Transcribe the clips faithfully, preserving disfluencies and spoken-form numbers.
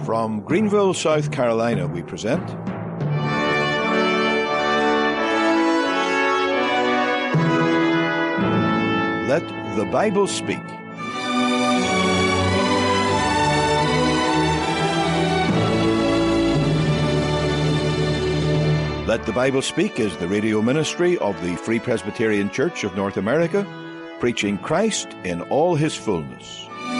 From Greenville, South Carolina, we present Let the Bible Speak. Let the Bible Speak is the radio ministry of the Free Presbyterian Church of North America, preaching Christ in all his fullness.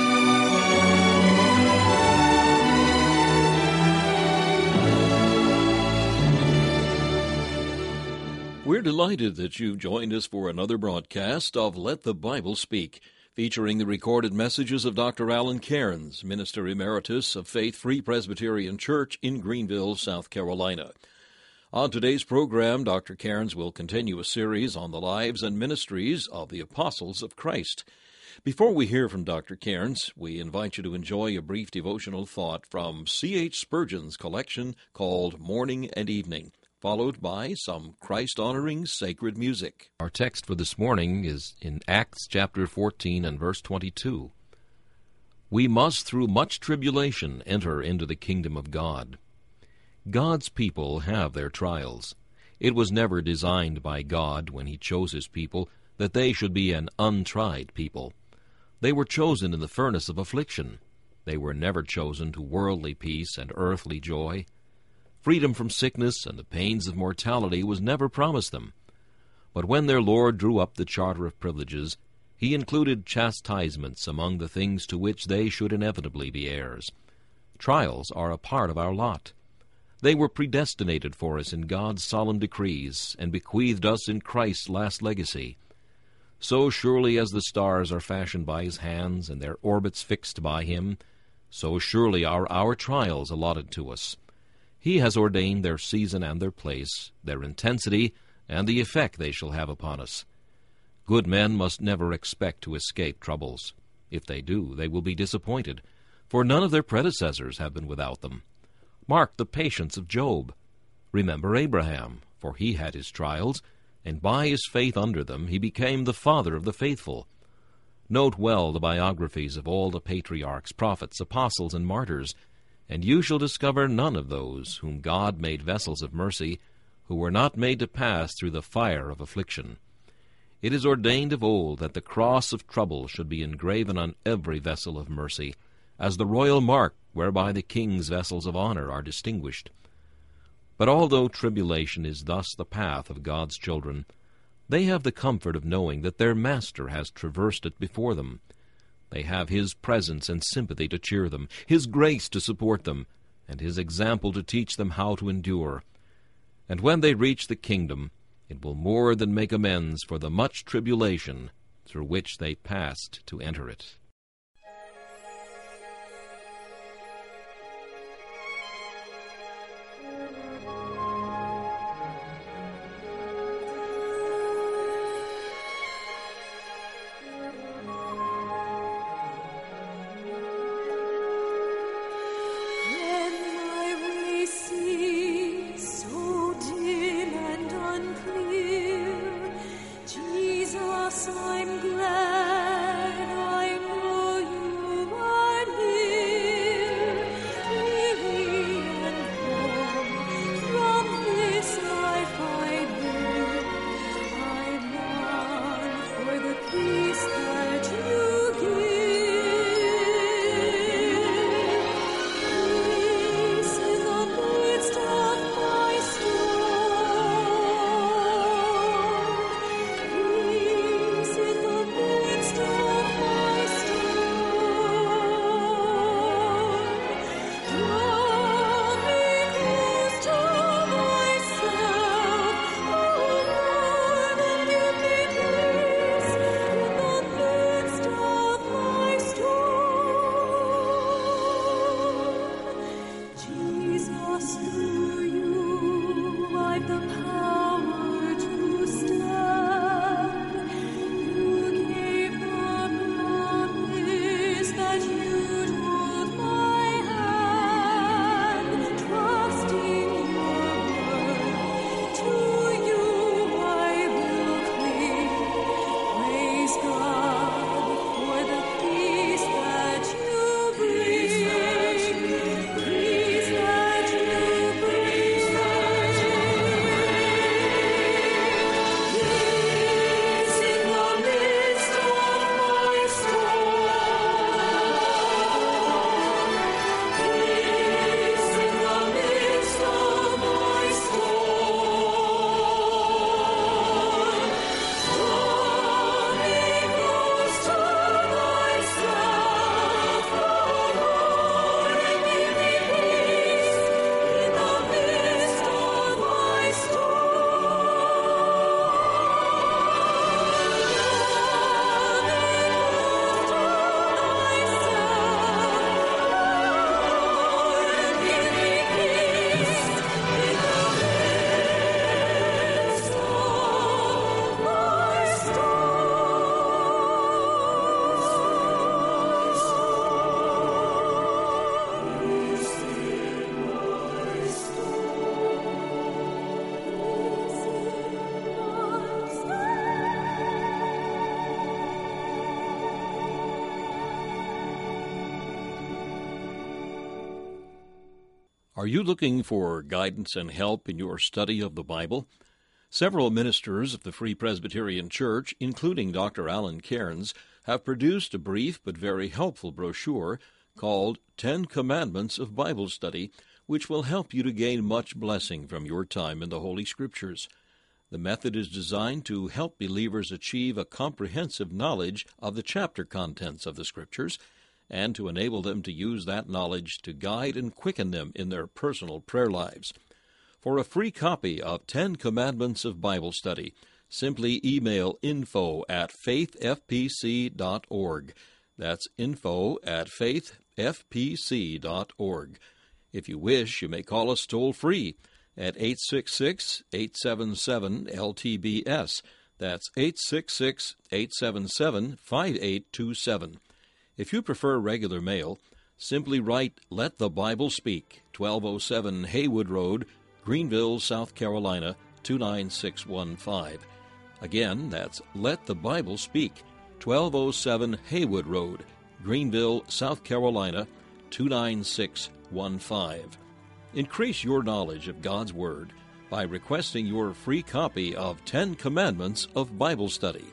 We're delighted that you've joined us for another broadcast of Let the Bible Speak, featuring the recorded messages of Doctor Alan Cairns, Minister Emeritus of Faith Free Presbyterian Church in Greenville, South Carolina. On today's program, Doctor Cairns will continue a series on the lives and ministries of the Apostles of Christ. Before we hear from Doctor Cairns, we invite you to enjoy a brief devotional thought from C H Spurgeon's collection called Morning and Evening, followed by some Christ-honoring sacred music. Our text for this morning is in Acts chapter fourteen and verse twenty-two. We must through much tribulation enter into the kingdom of God. God's people have their trials. It was never designed by God when he chose his people that they should be an untried people. They were chosen in the furnace of affliction. They were never chosen to worldly peace and earthly joy. Freedom from sickness and the pains of mortality was never promised them. But when their Lord drew up the charter of privileges, he included chastisements among the things to which they should inevitably be heirs. Trials are a part of our lot. They were predestinated for us in God's solemn decrees and bequeathed us in Christ's last legacy. So surely as the stars are fashioned by his hands and their orbits fixed by him, so surely are our trials allotted to us. He has ordained their season and their place, their intensity, and the effect they shall have upon us. Good men must never expect to escape troubles. If they do, they will be disappointed, for none of their predecessors have been without them. Mark the patience of Job. Remember Abraham, for he had his trials, and by his faith under them he became the father of the faithful. Note well the biographies of all the patriarchs, prophets, apostles, and martyrs, and you shall discover none of those whom God made vessels of mercy, who were not made to pass through the fire of affliction. It is ordained of old that the cross of trouble should be engraven on every vessel of mercy, as the royal mark whereby the king's vessels of honor are distinguished. But although tribulation is thus the path of God's children, they have the comfort of knowing that their Master has traversed it before them. They have his presence and sympathy to cheer them, his grace to support them, and his example to teach them how to endure. And when they reach the kingdom, it will more than make amends for the much tribulation through which they passed to enter it. I'm glad I'm Are you looking for guidance and help in your study of the Bible? Several ministers of the Free Presbyterian Church, including Doctor Alan Cairns, have produced a brief but very helpful brochure called Ten Commandments of Bible Study, which will help you to gain much blessing from your time in the Holy Scriptures. The method is designed to help believers achieve a comprehensive knowledge of the chapter contents of the Scriptures and to enable them to use that knowledge to guide and quicken them in their personal prayer lives. For a free copy of Ten Commandments of Bible Study, simply email info at faith f p c dot org. That's info at faith f p c dot org. If you wish, you may call us toll-free at eight six six, eight seven seven, L T B S. That's eight six six, eight seven seven, five eight two seven. If you prefer regular mail, simply write Let the Bible Speak, twelve oh seven Haywood Road, Greenville, South Carolina, two nine six one five. Again, that's Let the Bible Speak, twelve oh seven Haywood Road, Greenville, South Carolina, two nine six one five. Increase your knowledge of God's Word by requesting your free copy of Ten Commandments of Bible Study.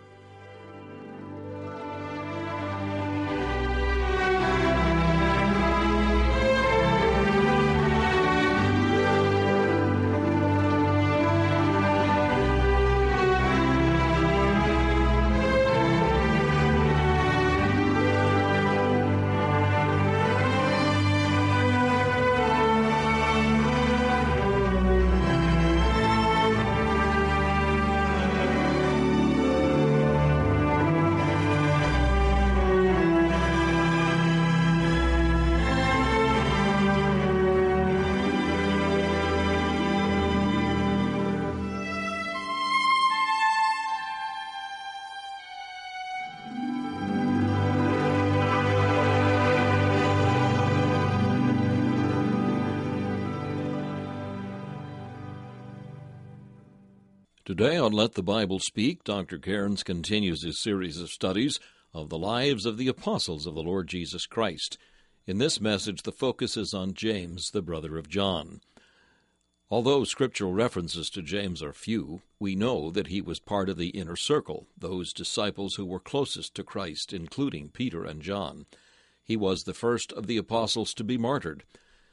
Today on Let the Bible Speak, Doctor Cairns continues his series of studies of the lives of the apostles of the Lord Jesus Christ. In this message, the focus is on James, the brother of John. Although scriptural references to James are few, we know that he was part of the inner circle, those disciples who were closest to Christ, including Peter and John. He was the first of the apostles to be martyred.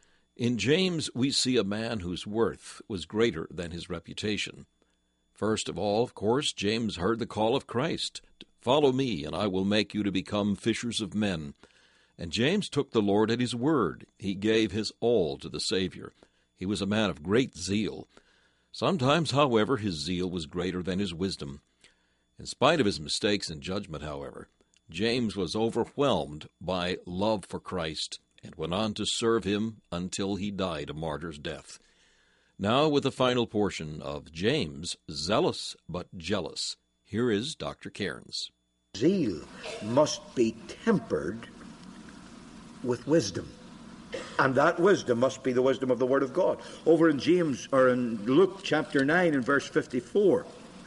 In James, we see a man whose worth was greater than his reputation. First of all, of course, James heard the call of Christ, "Follow me, and I will make you to become fishers of men." And James took the Lord at his word. He gave his all to the Savior. He was a man of great zeal. Sometimes, however, his zeal was greater than his wisdom. In spite of his mistakes in judgment, however, James was overwhelmed by love for Christ and went on to serve him until he died a martyr's death. Now, with the final portion of James, Zealous but Jealous, here is Doctor Cairns. Zeal must be tempered with wisdom, and that wisdom must be the wisdom of the Word of God. Over in James, or in Luke chapter nine and verse fifty-four,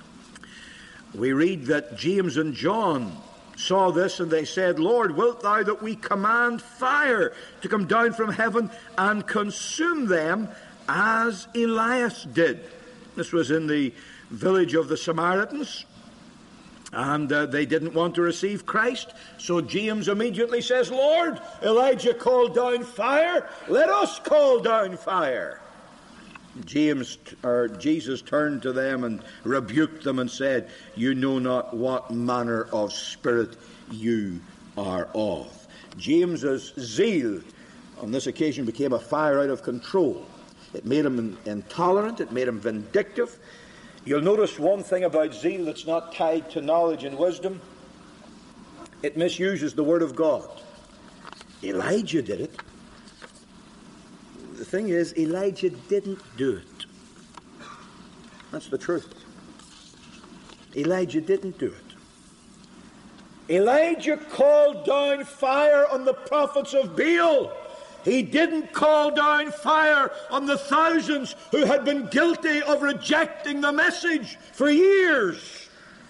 we read that James and John saw this, and they said, "Lord, wilt thou that we command fire to come down from heaven and consume them, as Elias did?" This was in the village of the Samaritans, and uh, they didn't want to receive Christ. So James immediately says, "Lord, Elijah called down fire. Let us call down fire." James or Jesus turned to them and rebuked them and said, "You know not what manner of spirit you are of." James's zeal on this occasion became a fire out of control. It made him intolerant. It made him vindictive. You'll notice one thing about zeal that's not tied to knowledge and wisdom. It misuses the Word of God. Elijah did it. The thing is, Elijah didn't do it. That's the truth. Elijah didn't do it. Elijah called down fire on the prophets of Baal. He didn't call down fire on the thousands who had been guilty of rejecting the message for years.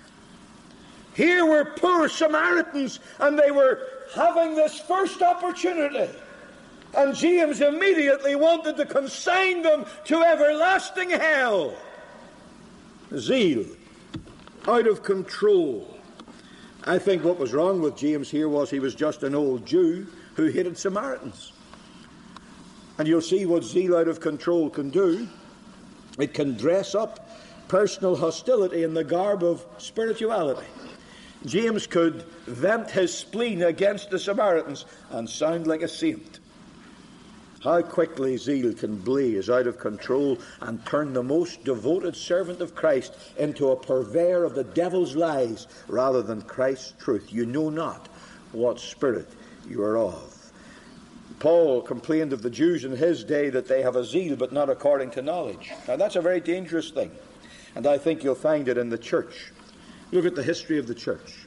Here were poor Samaritans, and they were having this first opportunity And James immediately wanted to consign them to everlasting hell. Zeal, out of control. I think what was wrong with James here was he was just an old Jew who hated Samaritans. And you'll see what zeal out of control can do. It can dress up personal hostility in the garb of spirituality. James could vent his spleen against the Samaritans and sound like a saint. How quickly zeal can blaze out of control and turn the most devoted servant of Christ into a purveyor of the devil's lies rather than Christ's truth. You know not what spirit you are of. Paul complained of the Jews in his day that they have a zeal but not according to knowledge. Now that's a very dangerous thing, and I think you'll find it in the church. Look at the history of the church.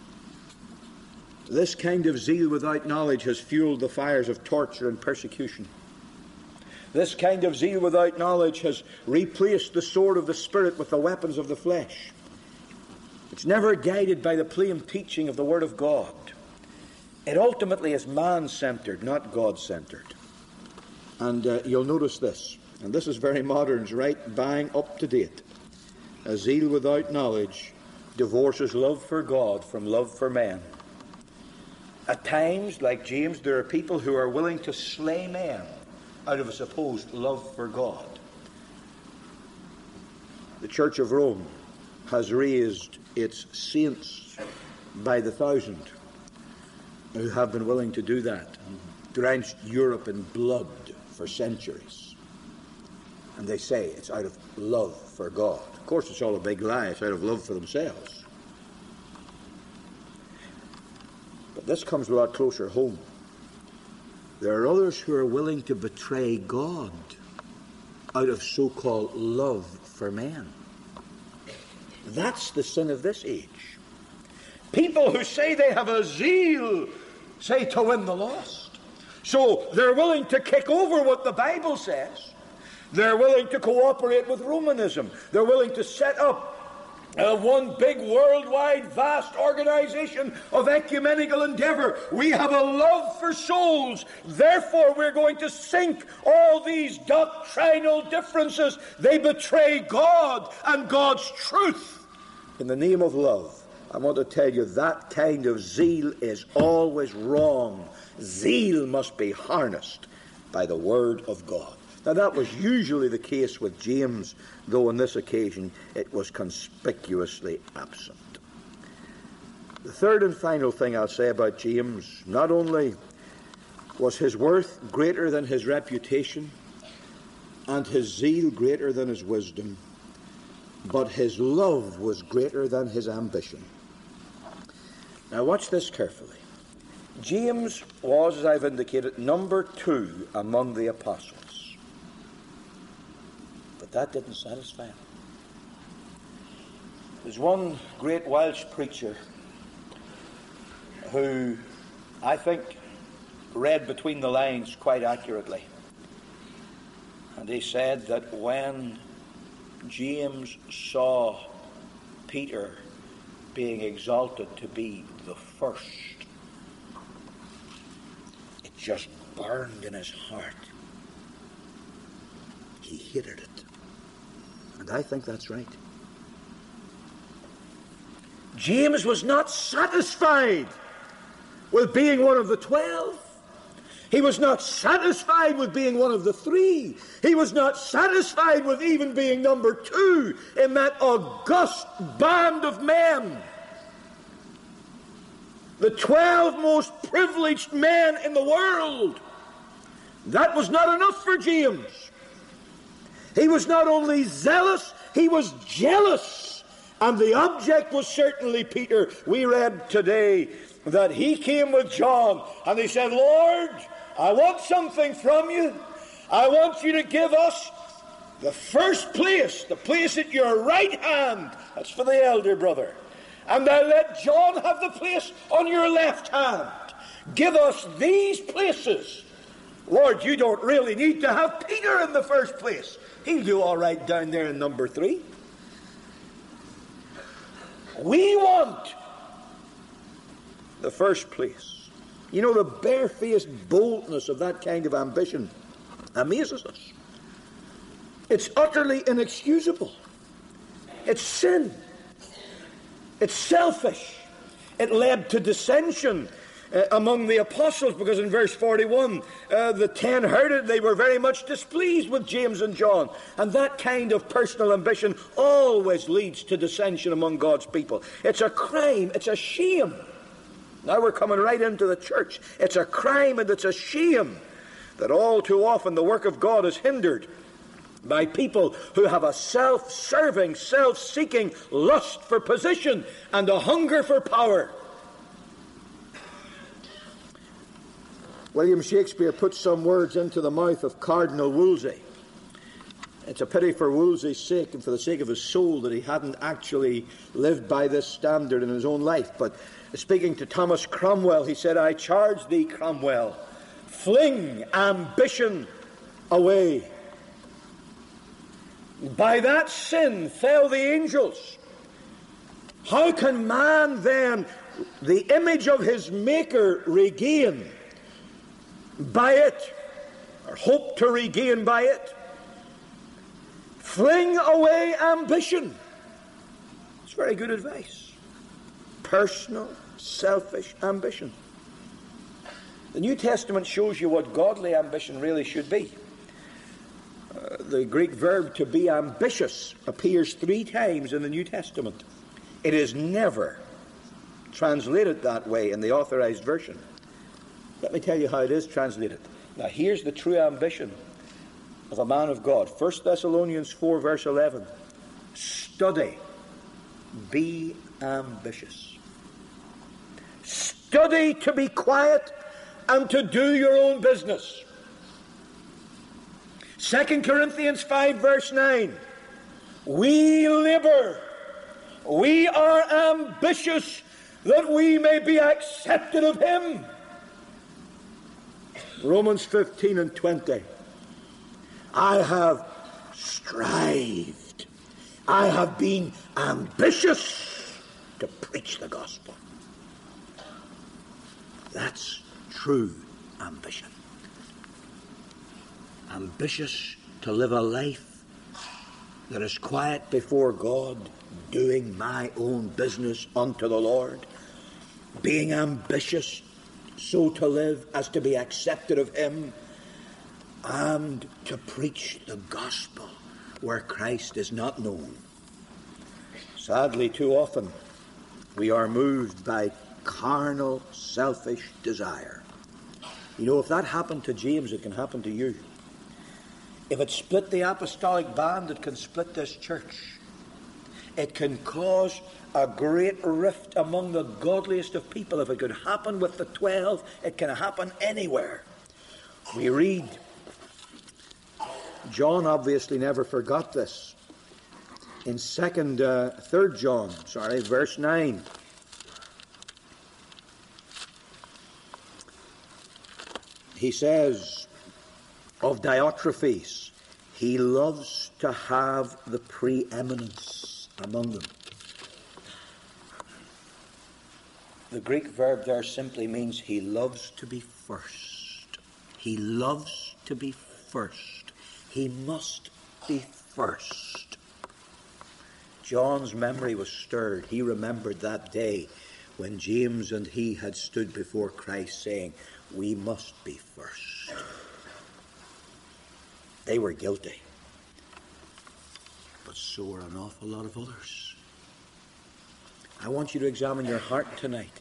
This kind of zeal without knowledge has fueled the fires of torture and persecution. This kind of zeal without knowledge has replaced the sword of the Spirit with the weapons of the flesh. It's never guided by the plain teaching of the Word of God. It ultimately is man-centered, not God-centered. And uh, you'll notice this, and this is very modern, it's right bang up to date. A zeal without knowledge divorces love for God from love for men. At times, like James, there are people who are willing to slay men out of a supposed love for God. The Church of Rome has raised its saints by the thousand who have been willing to do that, drenched Europe in blood for centuries. And they say it's out of love for God. Of course, it's all a big lie. It's out of love for themselves. But this comes a lot closer home. There are others who are willing to betray God out of so-called love for men. That's the sin of this age. People who say they have a zeal, say to win the lost. So they're willing to kick over what the Bible says. They're willing to cooperate with Romanism. They're willing to set up Uh, one big worldwide vast organization of ecumenical endeavor. We have a love for souls. Therefore, we're going to sink all these doctrinal differences. They betray God and God's truth. In the name of love, I want to tell you that kind of zeal is always wrong. Zeal must be harnessed by the Word of God. Now, that was usually the case with James, though on this occasion it was conspicuously absent. The third and final thing I'll say about James, not only was his worth greater than his reputation and his zeal greater than his wisdom, but his love was greater than his ambition. Now, watch this carefully. James was, as I've indicated, number two among the apostles. But that didn't satisfy him. There's one great Welsh preacher who I think read between the lines quite accurately. And he said that when James saw Peter being exalted to be the first, it just burned in his heart. He hated it. And I think that's right. James was not satisfied with being one of the twelve. He was not satisfied with being one of the three. He was not satisfied with even being number two in that august band of men. The twelve most privileged men in the world. That was not enough for James. He was not only zealous, he was jealous. And the object was certainly Peter. We read today that he came with John and he said, Lord, I want something from you. I want you to give us the first place, the place at your right hand. That's for the elder brother. And now let John have the place on your left hand. Give us these places. Lord, you don't really need to have Peter in the first place. He'll do all right down there in number three. We want the first place. You know, the barefaced boldness of that kind of ambition amazes us. It's utterly inexcusable. It's sin. It's selfish. It led to dissension uh, among the apostles, because in verse forty-one, uh, the ten heard it. They were very much displeased with James and John. And that kind of personal ambition always leads to dissension among God's people. It's a crime. It's a shame. Now we're coming right into the church. It's a crime and it's a shame that all too often the work of God is hindered by people who have a self-serving, self-seeking lust for position and a hunger for power. William Shakespeare put some words into the mouth of Cardinal Wolsey. It's a pity for Wolsey's sake and for the sake of his soul that he hadn't actually lived by this standard in his own life. But speaking to Thomas Cromwell, he said, "I charge thee, Cromwell, fling ambition away. By that sin fell the angels. How can man then the image of his Maker regain by it, or hope to regain by it? Fling away ambition." It's very good advice. Personal, selfish ambition. The New Testament shows you what godly ambition really should be. Uh, the Greek verb to be ambitious appears three times in the New Testament. It is never translated that way in the Authorized Version. Let me tell you how it is translated. Now here's the true ambition of a man of God. First Thessalonians four verse eleven. Study. Be ambitious. Study to be quiet and to do your own business. Second Corinthians five verse nine. We labor. We are ambitious that we may be accepted of him. Romans fifteen and twenty. I have strived. I have been ambitious to preach the gospel. That's true ambition. Ambitious to live a life that is quiet before God, doing my own business unto the Lord, being ambitious so to live as to be accepted of him, and to preach the gospel where Christ is not known. Sadly, too often we are moved by carnal, selfish desire. You know, if that happened to James, it can happen to you. If it split the apostolic band, it can split this church. It can cause a great rift among the godliest of people. If it could happen with the twelve, it can happen anywhere. We read, John obviously never forgot this. In second, uh, third John, sorry, verse nine. He says of Diotrephes, he loves to have the preeminence among them. The Greek verb there simply means he loves to be first. He loves to be first. He must be first. John's memory was stirred. He remembered that day when James and he had stood before Christ saying, we must be first. They were guilty. But so were an awful lot of others. I want you to examine your heart tonight,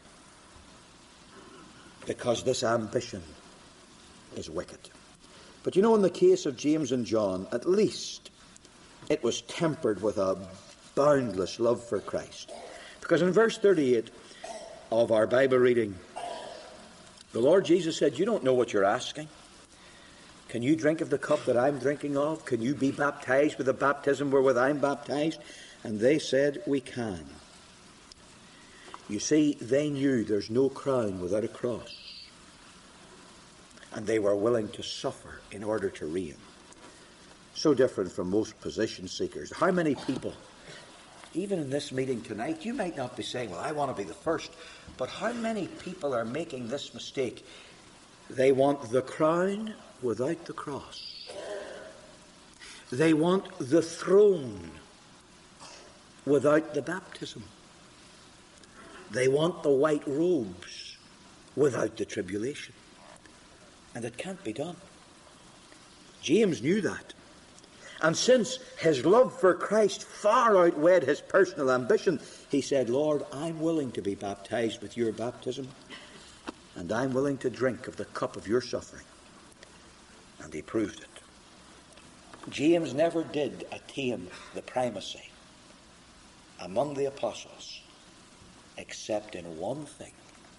because this ambition is wicked. But you know, in the case of James and John, at least it was tempered with a boundless love for Christ. Because in verse thirty-eight of our Bible reading, the Lord Jesus said, you don't know what you're asking. Can you drink of the cup that I'm drinking of? Can you be baptized with the baptism wherewith I'm baptized? And they said, we can. You see, they knew there's no crown without a cross. And they were willing to suffer in order to reign. So different from most position seekers. How many people, even in this meeting tonight, you might not be saying, well, I want to be the first. But how many people are making this mistake? They want the crown without the cross. They want the throne without the baptism. They want the white robes without the tribulation. And it can't be done. James knew that. And since his love for Christ far outweighed his personal ambition, he said, Lord, I'm willing to be baptized with your baptism, and I'm willing to drink of the cup of your suffering. And he proved it. James never did attain the primacy among the apostles, except in one thing.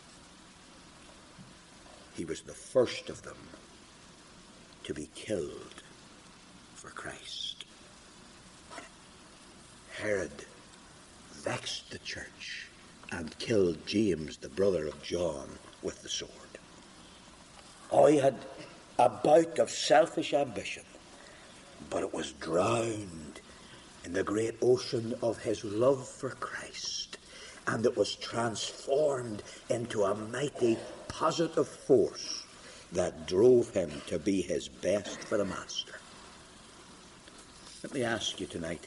He was the first of them to be killed for Christ. Herod vexed the church and killed James, the brother of John, with the sword. Oh, he had a bout of selfish ambition, but it was drowned in the great ocean of his love for Christ, and it was transformed into a mighty positive force that drove him to be his best for the Master. Let me ask you tonight,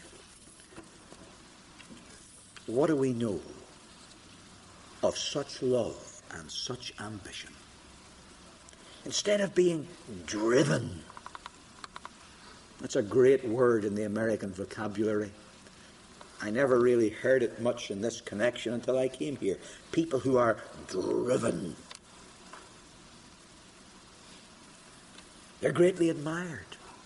what do we know of such love and such ambition? Instead of being driven, that's a great word in the American vocabulary. I never really heard it much in this connection until I came here. People who are driven. They're greatly admired.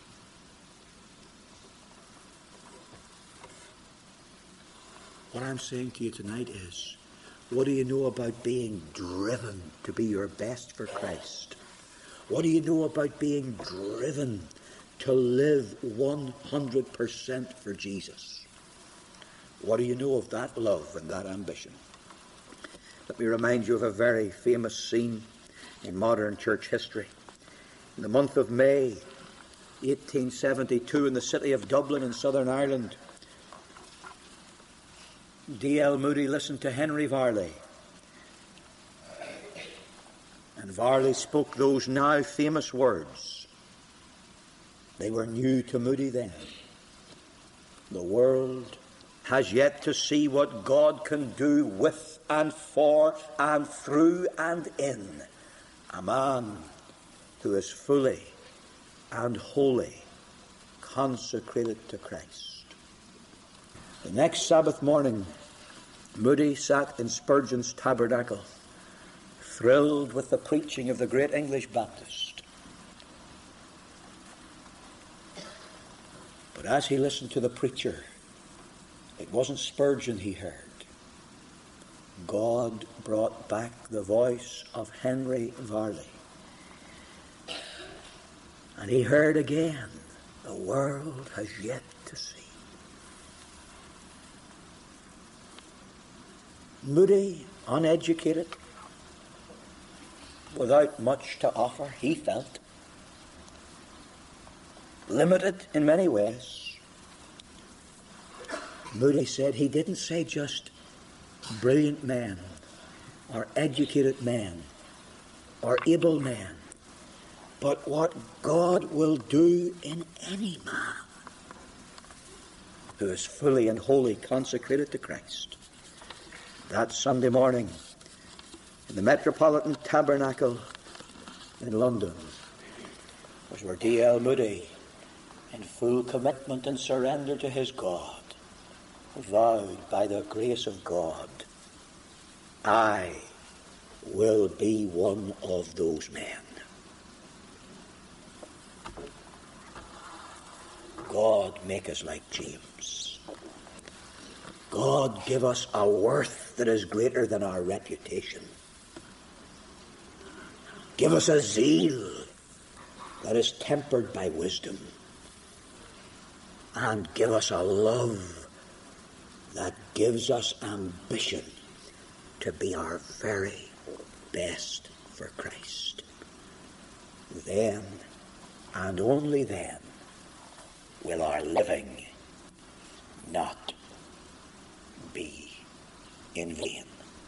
What I'm saying to you tonight is, what do you know about being driven to be your best for Christ? What do you know about being driven to live one hundred percent for Jesus? What do you know of that love and that ambition? Let me remind you of a very famous scene in modern church history. In the month of May, eighteen seventy-two, in the city of Dublin in Southern Ireland, D L Moody listened to Henry Varley. And Varley spoke those now famous words. They were new to Moody then. The world has yet to see what God can do with and for and through and in a man who is fully and wholly consecrated to Christ. The next Sabbath morning, Moody sat in Spurgeon's tabernacle, thrilled with the preaching of the great English Baptist. But as he listened to the preacher, it wasn't Spurgeon he heard. God brought back the voice of Henry Varley. And he heard again, the world has yet to see. Moody, uneducated, without much to offer, he felt. Limited in many ways. Moody said he didn't say just brilliant men or educated men or able men, but what God will do in any man who is fully and wholly consecrated to Christ. That Sunday morning in the Metropolitan Tabernacle in London was where D L Moody, in full commitment and surrender to his God, vowed by the grace of God, I will be one of those men. God, make us like James. God, give us a worth that is greater than our reputation. Give us a zeal that is tempered by wisdom. And give us a love that gives us ambition to be our very best for Christ. Then, and only then, will our living not be in vain.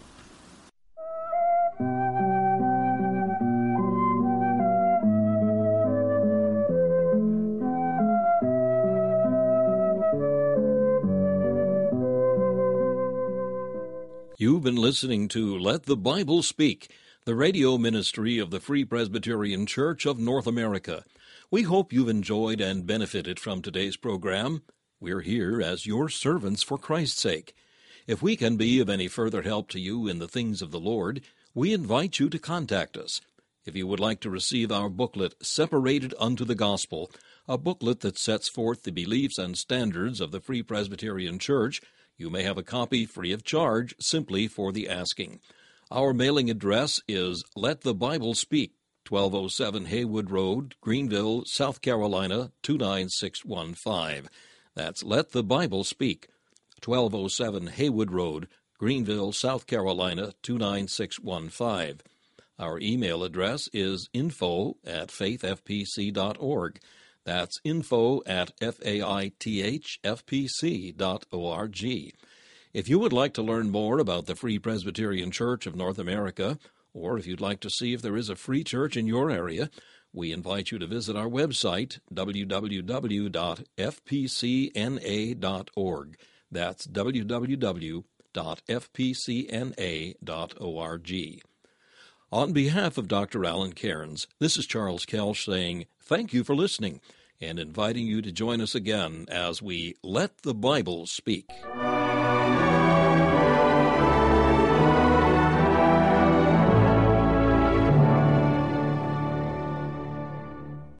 You've been listening to Let the Bible Speak, the radio ministry of the Free Presbyterian Church of North America. We hope you've enjoyed and benefited from today's program. We're here as your servants for Christ's sake. If we can be of any further help to you in the things of the Lord, we invite you to contact us. If you would like to receive our booklet, Separated Unto the Gospel, a booklet that sets forth the beliefs and standards of the Free Presbyterian Church, you may have a copy free of charge simply for the asking. Our mailing address is Let the Bible Speak, twelve oh seven Haywood Road, Greenville, South Carolina, two nine six one five. That's Let the Bible Speak, twelve oh seven Haywood Road, Greenville, South Carolina, two nine six one five. Our email address is info at faith f p c dot org. That's info at faithfpc dot org. If you would like to learn more about the Free Presbyterian Church of North America, or if you'd like to see if there is a free church in your area, we invite you to visit our website, w w w dot f p c n a dot org. That's w w w dot f p c n a dot org. On behalf of Doctor Alan Cairns, this is Charles Kelch saying thank you for listening and inviting you to join us again as we Let the Bible Speak.